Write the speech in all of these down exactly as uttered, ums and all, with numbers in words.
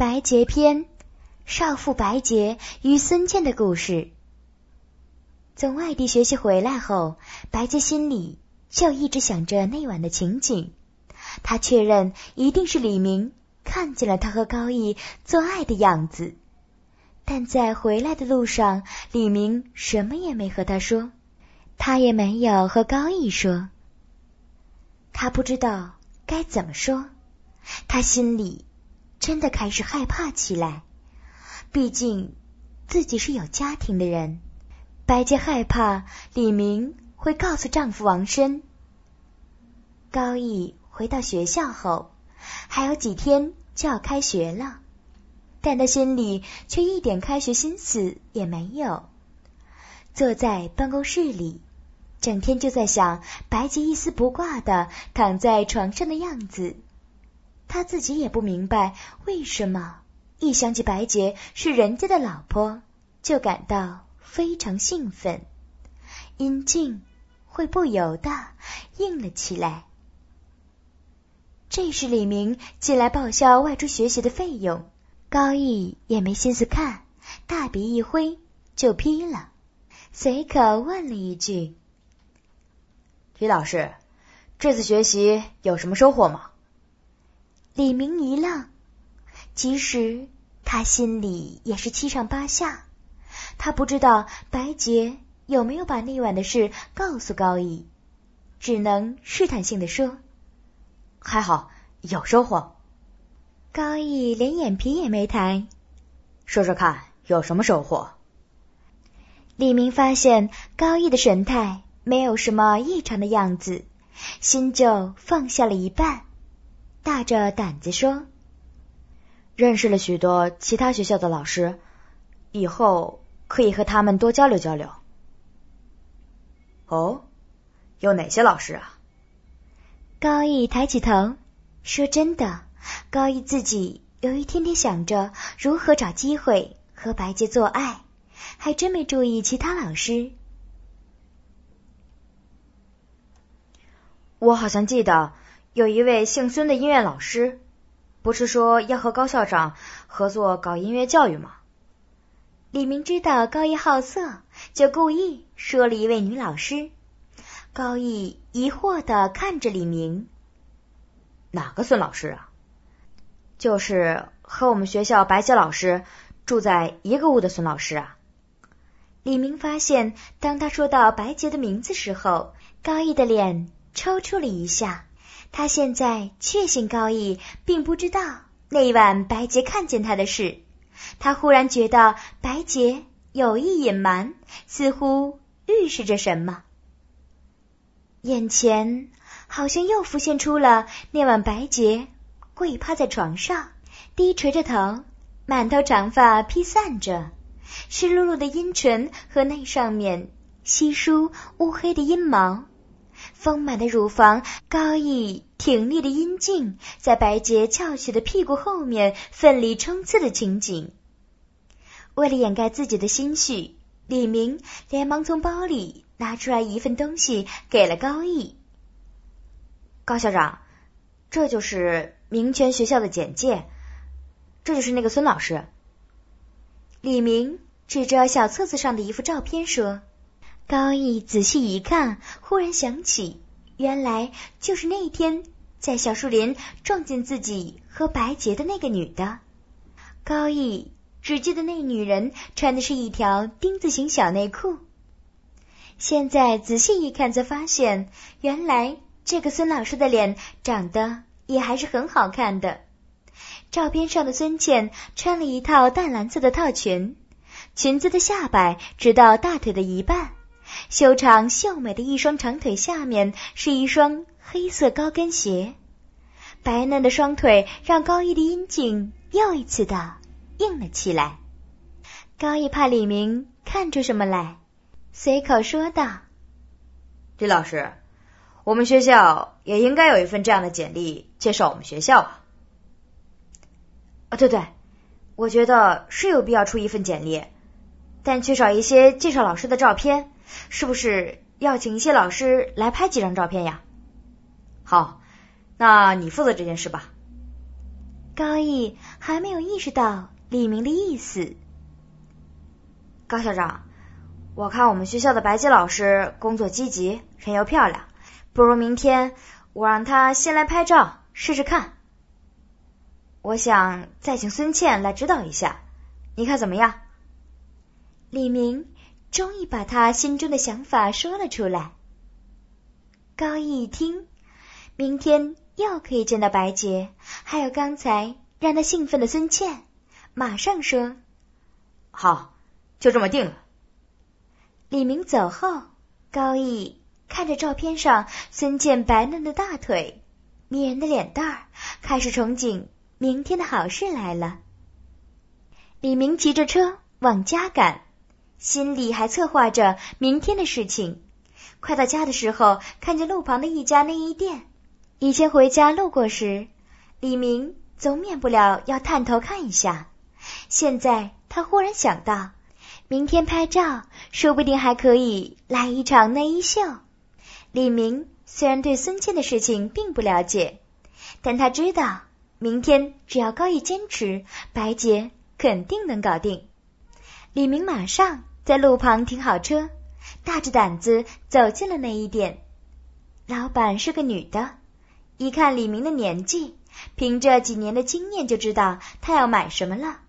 白洁篇，少妇白洁与孙健的故事。从外地学习回来后，白洁心里就一直想着那晚的情景。她确认一定是李明看见了她和高义做爱的样子，但在回来的路上，李明什么也没和她说，他也没有和高义说。他不知道该怎么说，他心里真的开始害怕起来。毕竟自己是有家庭的人，白洁害怕李明会告诉丈夫王申。高义回到学校后，还有几天就要开学了，但他心里却一点开学心思也没有。坐在办公室里，整天就在想白洁一丝不挂的躺在床上的样子。他自己也不明白为什么一想起白洁是人家的老婆，就感到非常兴奋，阴茎会不由得硬了起来。这时李明进来报销外出学习的费用，高义也没心思看，大笔一挥就批了，随口问了一句： 李老师，这次学习有什么收获吗？ 李明一愣，其实他心里也是七上八下。他不知道白洁有没有把那晚的事告诉高义，只能试探性地说： 还好，有收获。 高义连眼皮也没抬： 说说看，有什么收获？ 李明发现高义的神态没有什么异常的样子，心就放下了一半，大着胆子说： 认识了许多其他学校的老师，以后可以和他们多交流交流。哦，有哪些老师啊？ 高义抬起头，说真的，高义自己由于天天想着如何找机会和白洁做爱，还真没注意其他老师。 我好像记得有一位姓孙的音乐老师，不是说要和高校长合作搞音乐教育吗？ 李明知道高义好色，就故意说了一位女老师。高义疑惑地看着李明： 哪个孙老师啊？就是和我们学校白洁老师住在一个屋的孙老师啊。 李明发现当他说到白洁的名字时候，高义的脸抽搐了一下。他现在确信高义并不知道那一晚白洁看见他的事。他忽然觉得白洁有意隐瞒，似乎预示着什么。眼前好像又浮现出了那晚白洁跪趴在床上，低垂着头，满头长发披散着，湿漉漉的阴唇和那上面稀疏乌黑的阴毛，丰满的乳房，高义挺立的阴茎在白洁翘起的屁股后面奋力冲刺的情景。为了掩盖自己的心绪，李明连忙从包里拿出来一份东西给了高义。 高校长，这就是明泉学校的简介，这就是那个孙老师。 李明指着小册子上的一幅照片说。高义仔细一看，忽然想起，原来就是那天在小树林撞见自己和白洁的那个女的。高义只记得那女人穿的是一条丁字形小内裤。现在仔细一看，才发现原来这个孙老师的脸长得也还是很好看的。照片上的孙茜穿了一套淡蓝色的套裙，裙子的下摆直到大腿的一半，修长秀美的一双长腿下面是一双黑色高跟鞋。白嫩的双腿让高义的阴茎又一次的硬了起来。高义怕李明看出什么来，随口说道： 李老师，我们学校也应该有一份这样的简历介绍我们学校啊。啊，对对，我觉得是有必要出一份简历，但缺少一些介绍老师的照片，是不是要请一些老师来拍几张照片呀？好，那你负责这件事吧。 高毅还没有意识到李明的意思。 高校长，我看我们学校的白洁老师工作积极，人又漂亮，不如明天我让她先来拍照试试看。我想再请孙倩来指导一下，你看怎么样？ 李明终于把他心中的想法说了出来。高毅一听，明天又可以见到白洁，还有刚才让他兴奋的孙倩，马上说好，就这么定了。 李明走后，高毅看着照片上孙倩白嫩的大腿，迷人的脸蛋儿，开始憧憬明天的好事来了。李明骑着车往家赶，心里还策划着明天的事情。快到家的时候，看见路旁的一家内衣店。以前回家路过时，李明总免不了要探头看一下。现在他忽然想到，明天拍照说不定还可以来一场内衣秀。李明虽然对孙倩的事情并不了解，但他知道明天只要高毅坚持，白洁肯定能搞定。李明马上在路旁停好车，大着胆子走进了内衣店。老板是个女的，一看李明的年纪，凭着几年的经验就知道他要买什么了。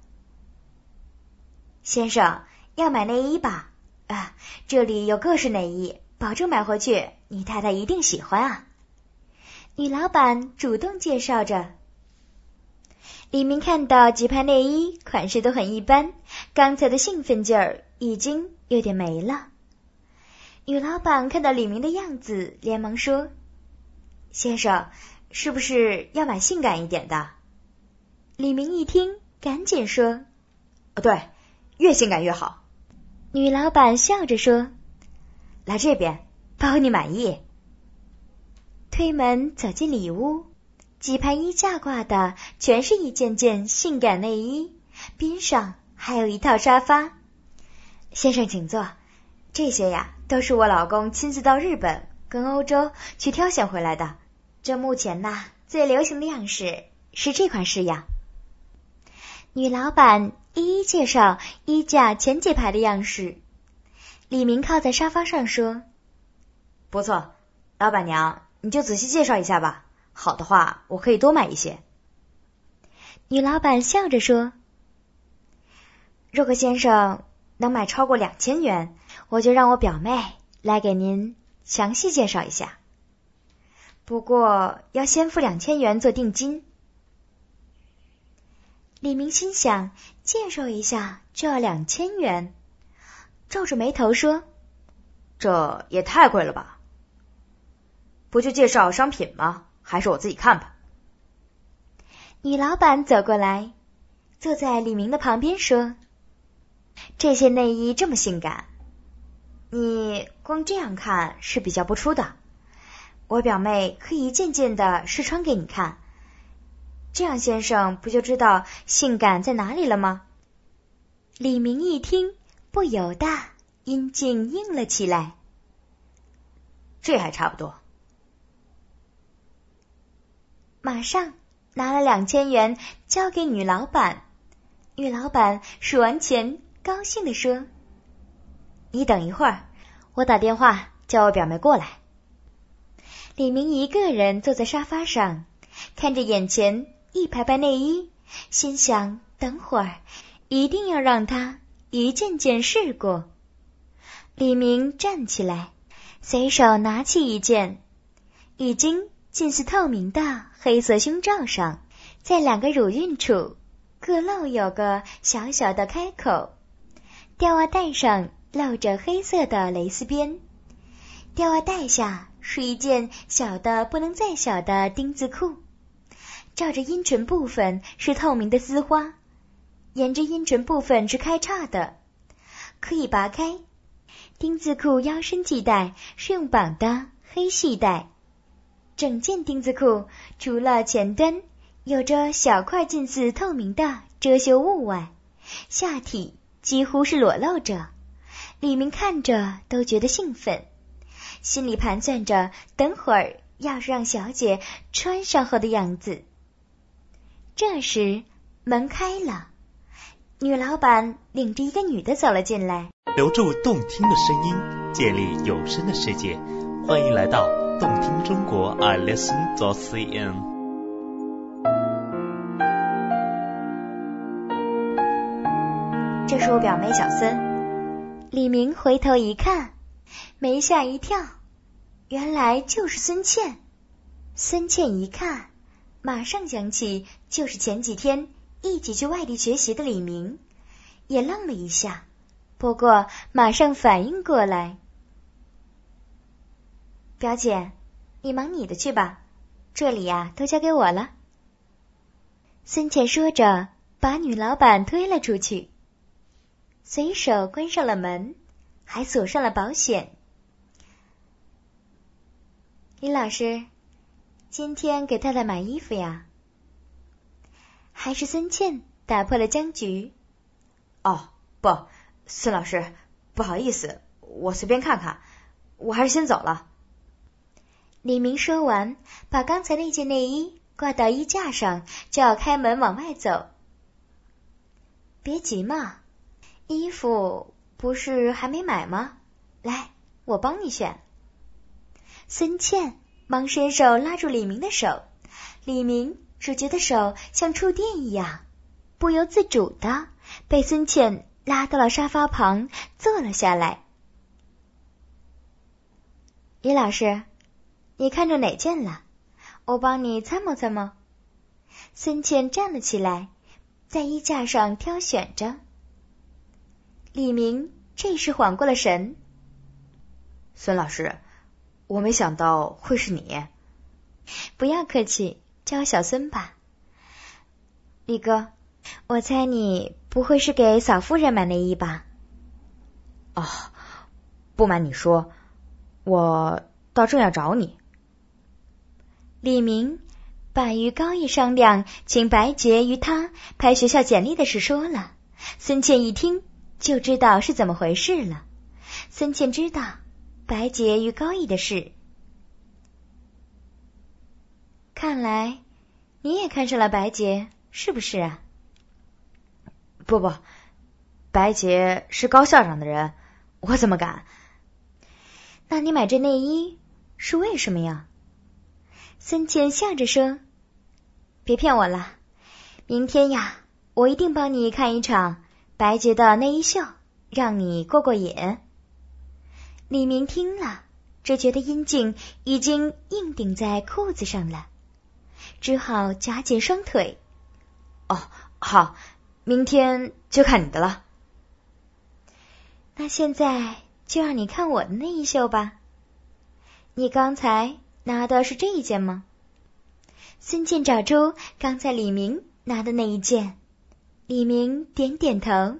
先生，要买内衣吧？啊，这里有各式内衣，保证买回去你太太一定喜欢啊。女老板主动介绍着。李明看到几排内衣款式都很一般，刚才的兴奋劲儿已经有点没了。女老板看到李明的样子，连忙说：先生，是不是要买性感一点的？李明一听，赶紧说： 哦，对，越性感越好。 女老板笑着说： 来这边，包你满意。 推门走进里屋，几排衣架挂的全是一件件性感内衣，边上还有一套沙发。先生请坐，这些呀都是我老公亲自到日本跟欧洲去挑选回来的。这目前呐最流行的样式是这款式样。女老板一一介绍衣架前几排的样式。李明靠在沙发上说： 不错，老板娘你就仔细介绍一下吧，好的话我可以多买一些。 女老板笑着说：如果先生能买超过两千元，我就让我表妹来给您详细介绍一下，不过要先付两千元做定金。李明心想，介绍一下就要两千元，皱着眉头说： 这也太贵了吧，不就介绍商品吗？还是我自己看吧。 女老板走过来，坐在李明的旁边说：这些内衣这么性感，你光这样看是比较不出的，我表妹可以一件件的试穿给你看，这样先生不就知道性感在哪里了吗？李明一听，不由得阴茎硬了起来。 这还差不多。 马上拿了两千元交给女老板。女老板数完钱，高兴地说：你等一会儿，我打电话叫我表妹过来。李明一个人坐在沙发上，看着眼前一排排内衣，心想等会儿一定要让她一件件试过。李明站起来，随手拿起一件，已经近似透明的黑色胸罩上，在两个乳晕处各露有个小小的开口，吊袜带上露着黑色的蕾丝边，吊袜带下是一件小的不能再小的丁字裤，罩着阴唇部分是透明的丝花，沿着阴唇部分是开叉的，可以拔开。丁字裤腰身系带是用绑的黑系带，整件丁字裤除了前端有着小块近似透明的遮羞物外，下体几乎是裸露着。李明看着都觉得兴奋，心里盘算着等会儿要是让小姐穿上后的样子。 这时门开了，女老板领着一个女的走了进来。 留住动听的声音，建立有声的世界，欢迎来到动听中国 i listen dot c n。 这是我表妹小孙。李明回头一看，没吓一跳，原来就是孙茜。孙茜一看，马上想起就是前几天一起去外地学习的李明，也愣了一下，不过马上反应过来。表姐，你忙你的去吧，这里呀、啊、都交给我了。孙茜说着，把女老板推了出去，随手关上了门，还锁上了保险。李老师，今天给太太买衣服呀？还是孙茜打破了僵局。 哦，不，孙老师，不好意思，我随便看看，我还是先走了。 李明说完，把刚才那件内衣挂到衣架上，就要开门往外走。别急嘛，衣服不是还没买吗？来，我帮你选。孙茜忙伸手拉住李明的手，李明只觉得手像触电一样，不由自主的被孙茜拉到了沙发旁，坐了下来。李老师，你看中哪件了？我帮你参谋参谋。孙茜站了起来，在衣架上挑选着。李明这时缓过了神。 孙老师，我没想到会是你。 不要客气，叫我小孙吧。李哥，我猜你不会是给嫂夫人买内衣吧？ 哦，不瞒你说，我倒正要找你。 李明把与高义商量请白洁与他拍学校简历的事说了，孙茜一听就知道是怎么回事了。孙茜知道白洁与高义的事。看来你也看上了白洁，是不是啊？ 不不，白洁是高校长的人，我怎么敢？ 那你买这内衣是为什么呀？孙茜笑着说，别骗我了，明天呀，我一定帮你看一场白洁的内衣秀，让你过过瘾。李明听了，只觉得阴茎已经硬顶在裤子上了，只好夹紧双腿。 哦，好，明天就看你的了。 那现在就让你看我的内衣秀吧。你刚才拿的是这一件吗？孙茜找出刚才李明拿的那一件，李明点点头。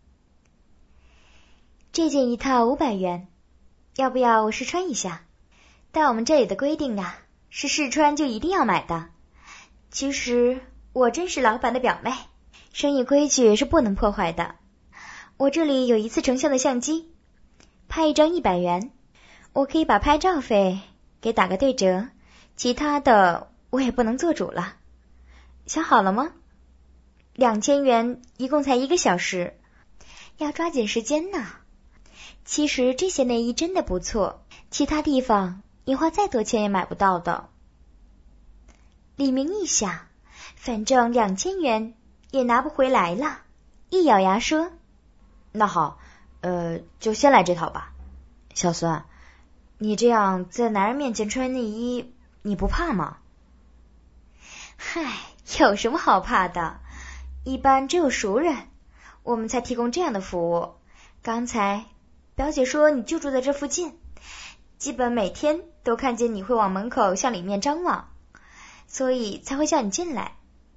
这件一套五百元，要不要我试穿一下？但我们这里的规定啊，是试穿就一定要买的。其实我真是老板的表妹，生意规矩是不能破坏的。我这里有一次成像的相机，拍一张一百元，我可以把拍照费给打个对折，其他的我也不能做主了。想好了吗？两千元一共才一个小时，要抓紧时间呢。其实这些内衣真的不错，其他地方你花再多钱也买不到的。李明一想，反正两千元也拿不回来了，一咬牙说， 那好，呃，就先来这套吧。小孙，你这样在男人面前穿内衣，你不怕吗？ 嗨，有什么好怕的？一般只有熟人，我们才提供这样的服务。刚才表姐说你就住在这附近，基本每天都看见你会往门口向里面张望，所以才会叫你进来。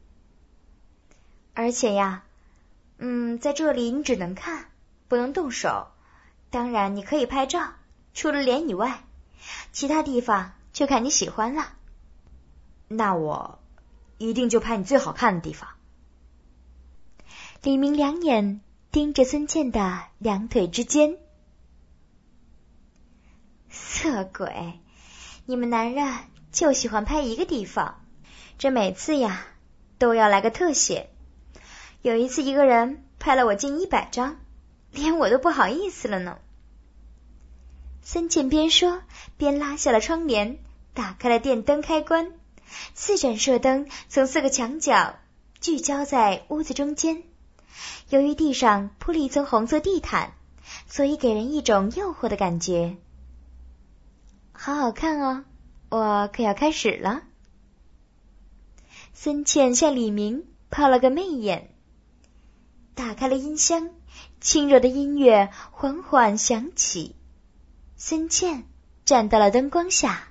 而且呀，嗯，在这里你只能看，不能动手。当然你可以拍照，除了脸以外，其他地方就看你喜欢了。 那我一定就拍你最好看的地方。 李明两眼盯着孙茜的两腿之间。色鬼，你们男人就喜欢拍一个地方，这每次呀都要来个特写。有一次一个人拍了我近一百张，连我都不好意思了呢。 孙茜边说边拉下了窗帘，打开了电灯开关，四盏射灯从四个墙角聚焦在屋子中间。由于地上铺了一层红色地毯，所以给人一种诱惑的感觉。好好看哦，我可要开始了。孙茜向李明抛了个媚眼，打开了音箱，轻柔的音乐缓缓响起。孙茜站到了灯光下。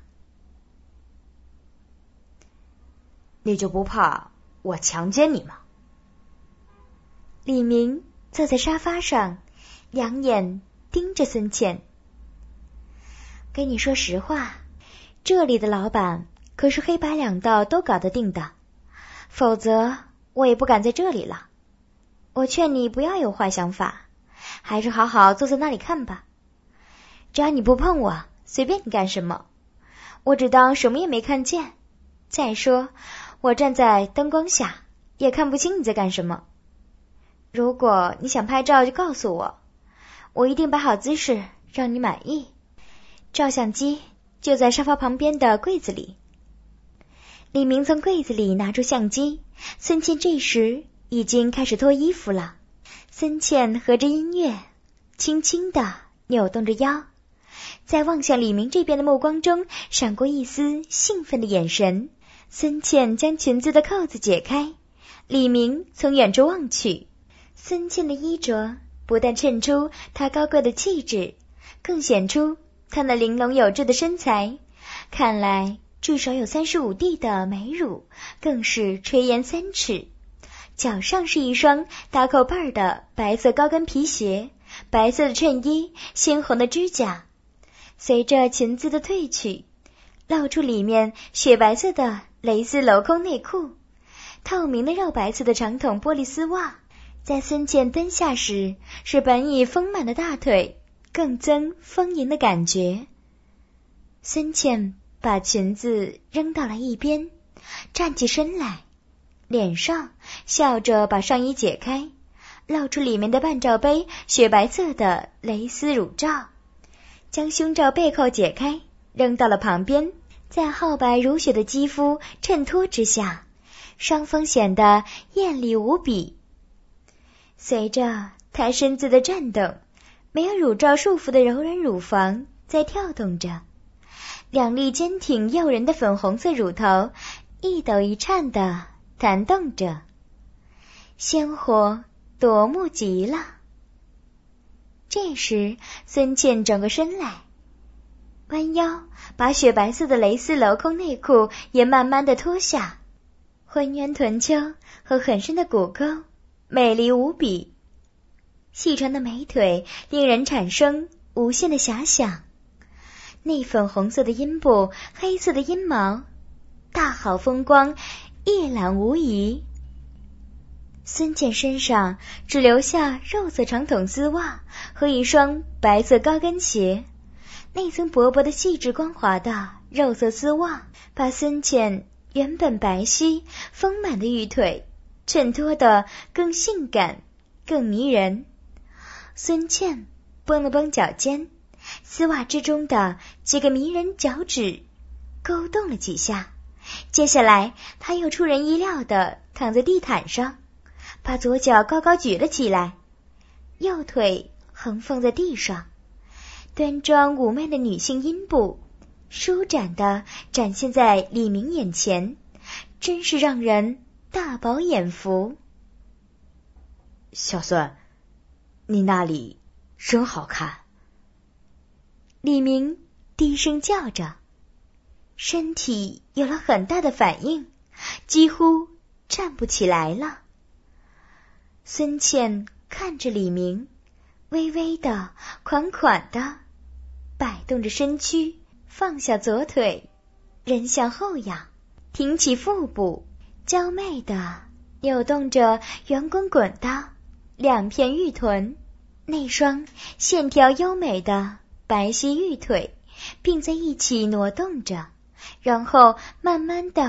你就不怕我强奸你吗？ 李明坐在沙发上，两眼盯着孙茜。跟你说实话，这里的老板可是黑白两道都搞得定的，否则我也不敢在这里了。我劝你不要有坏想法，还是好好坐在那里看吧。只要你不碰我，随便你干什么，我只当什么也没看见。再说，我站在灯光下，也看不清你在干什么。如果你想拍照就告诉我，我一定摆好姿势让你满意。照相机就在沙发旁边的柜子里。李明从柜子里拿出相机，孙茜这时已经开始脱衣服了。孙茜和着音乐，轻轻地扭动着腰，在望向李明这边的目光中闪过一丝兴奋的眼神。孙茜将裙子的扣子解开，李明从远处望去，孙茜的衣着不但衬出她高贵的气质，更显出她那玲珑有致的身材，看来至少有三十五 D 的美乳，更是垂涎三尺。脚上是一双大扣把的白色高跟皮鞋，白色的衬衣，鲜红的指甲。随着裙子的褪去，露出里面雪白色的蕾丝镂空内裤，透明的肉白色的长筒玻璃丝袜，在孙茜蹲下时，是本已丰满的大腿更增丰盈的感觉。孙茜把裙子扔到了一边，站起身来，脸上笑着把上衣解开，露出里面的半罩杯雪白色的蕾丝乳罩，将胸罩背扣解开，扔到了旁边，在皓白如雪的肌肤衬托之下，双峰显得艳丽无比。随着她身子的颤动，没有乳罩束缚的柔软乳房在跳动着，两粒坚挺诱人的粉红色乳头一抖一颤地弹动着，鲜活夺目极了。这时孙茜转过身来，弯腰把雪白色的蕾丝镂空内裤也慢慢地脱下，浑圆臀丘和很深的骨沟美丽无比，细长的美腿令人产生无限的遐想。那粉红色的阴部，黑色的阴毛，大好风光，一览无遗。孙茜身上只留下肉色长筒丝袜和一双白色高跟鞋，那层薄薄的细致光滑的肉色丝袜把孙茜原本白皙丰满的玉腿衬托得更性感更迷人。孙茜绷了绷脚尖，丝袜之中的几个迷人脚趾勾动了几下，接下来她又出人意料地躺在地毯上，把左脚高高举了起来，右腿横放在地上，端庄妩媚的女性阴部舒展地展现在李明眼前，真是让人大饱眼福。 小孙，你那里真好看。 李明低声叫着，身体有了很大的反应，几乎站不起来了。孙茜看着李明，微微的款款的摆动着身躯，放下左腿，人向后仰，挺起腹部，娇媚的扭动着圆滚滚的两片玉臀，那双线条优美的白皙玉腿并在一起挪动着，然后慢慢的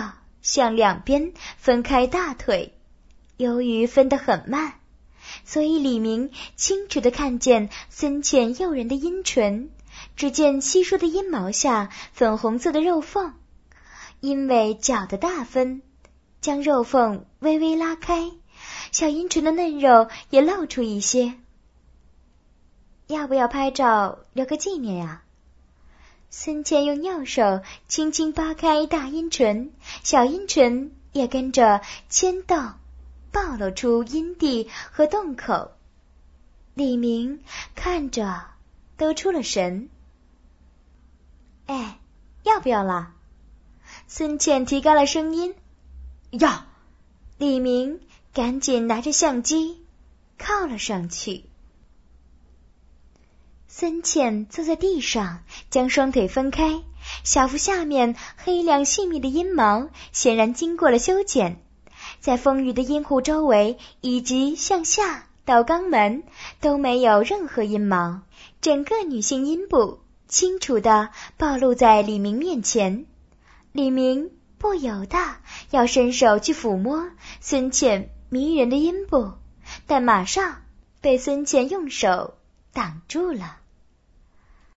向两边分开大腿。由于分得很慢，所以李明清楚地看见孙茜诱人的阴唇，只见稀疏的阴毛下粉红色的肉缝，因为脚的大分，将肉缝微微拉开，小阴唇的嫩肉也露出一些。要不要拍照留个纪念呀？孙茜用右手轻轻扒开大阴唇，小阴唇也跟着牵动，暴露出阴蒂和洞口。李明看着都出了神。哎，要不要啦？孙茜提高了声音。 要！ 李明赶紧拿着相机靠了上去。孙茜坐在地上，将双腿分开，小腹下面黑亮细密的阴毛显然经过了修剪，在丰腴的阴户周围以及向下到肛门都没有任何阴毛，整个女性阴部清楚地暴露在李明面前。李明不由得要伸手去抚摸孙茜迷人的阴部，但马上被孙茜用手挡住了。